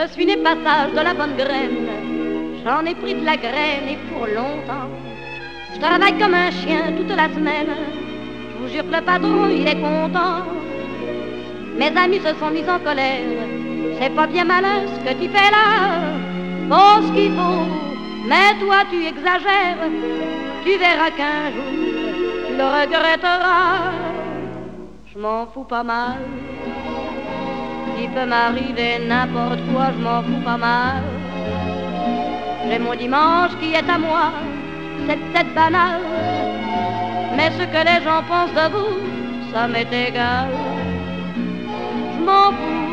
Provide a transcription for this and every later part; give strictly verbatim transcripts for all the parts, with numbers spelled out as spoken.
suis né passage de la bonne graine. J'en ai pris de la graine et pour longtemps. Je travaille comme un chien toute la semaine. Je vous jure que le patron, il est content. Mes amis se sont mis en colère. C'est pas bien malin ce que tu fais là. Faut ce qu'il faut, mais toi tu exagères. Tu verras qu'un jour tu le regretteras. Je m'en fous pas mal. Il peut m'arriver n'importe quoi, je m'en fous pas mal. J'ai mon dimanche qui est à moi, c'est peut-être banal, mais ce que les gens pensent de vous, ça m'est égal. Je m'en fous.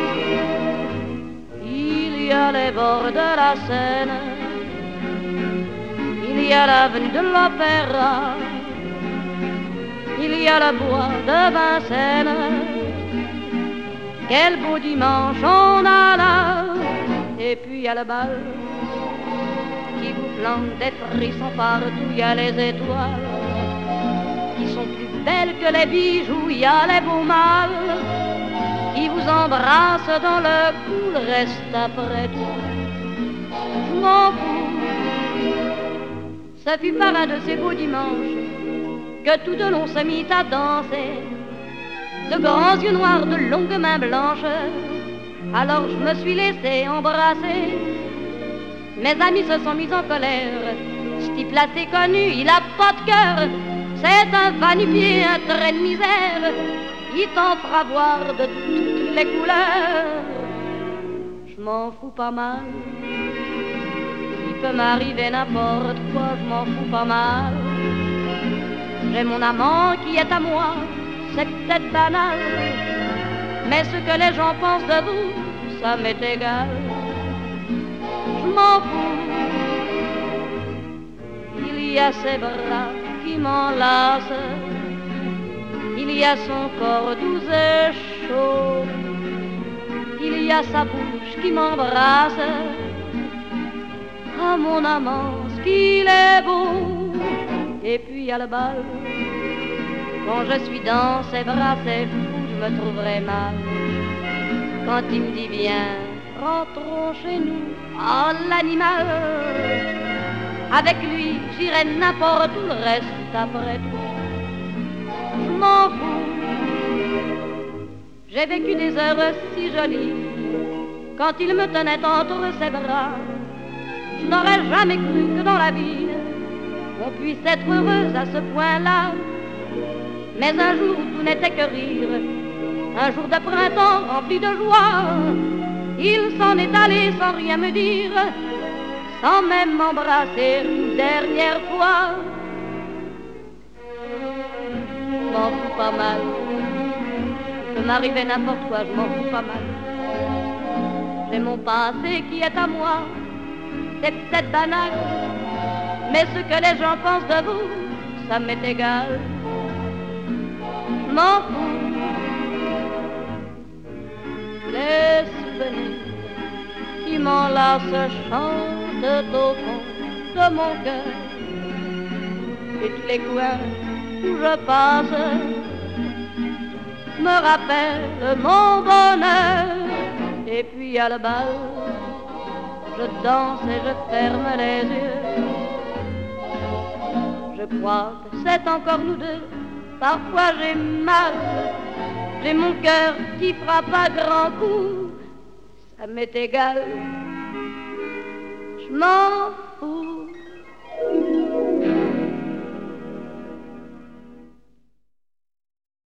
Il y a les bords de la Seine, il y a l'avenue de l'Opéra, il y a le bois de Vincennes. Quel beau dimanche on a là. Et puis il y a le bal qui vous plante des frissons partout. Il y a les étoiles qui sont plus belles que les bijoux. Il y a les beaux mâles qui vous embrassent dans le cou. Le reste après tout, je m'en fous. Ce fut par un de ces beaux dimanches que tout de long se mit à danser. De grands yeux noirs, de longues mains blanches. Alors je me suis laissé embrasser. Mes amis se sont mis en colère. Ce type-là c'est connu, il a pas de cœur. C'est un va-nu-pied, un trait de misère. Il t'en fera voir de toutes les couleurs. Je m'en fous pas mal. Il peut m'arriver n'importe quoi, je m'en fous pas mal. J'ai mon amant qui est à moi. C'est peut-être banal, mais ce que les gens pensent de vous, ça m'est égal. Je m'en fous. Il y a ses bras qui m'enlacent, il y a son corps doux et chaud, il y a sa bouche qui m'embrasse. Ah mon amant, ce qu'il est beau. Et puis il y a le bal. Quand je suis dans ses bras, c'est fou, je me trouverai mal. Quand il me dit viens, rentrons chez nous, oh l'animal. Avec lui, j'irai n'importe où, le reste après tout, je m'en fous. J'ai vécu des heures si jolies, quand il me tenait entre ses bras. Je n'aurais jamais cru que dans la vie, on puisse être heureuse à ce point-là. Mais un jour tout n'était que rire, un jour de printemps rempli de joie. Il s'en est allé sans rien me dire, sans même m'embrasser une dernière fois. Je m'en fous pas mal, il peut m'arriver n'importe quoi, je m'en fous pas mal. J'ai mon passé qui est à moi, c'est peut-être banal, mais ce que les gens pensent de vous, ça m'est égal. Je m'en fous. Les souvenirs qui m'enlacent chantent au fond de mon cœur. Et tous les coins où je passe me rappellent mon bonheur. Et puis à le bal, je danse et je ferme les yeux. Je crois que c'est encore nous deux. Parfois j'ai mal, j'ai mon cœur qui frappe à grands coups. Ça m'est égal, je m'en fous.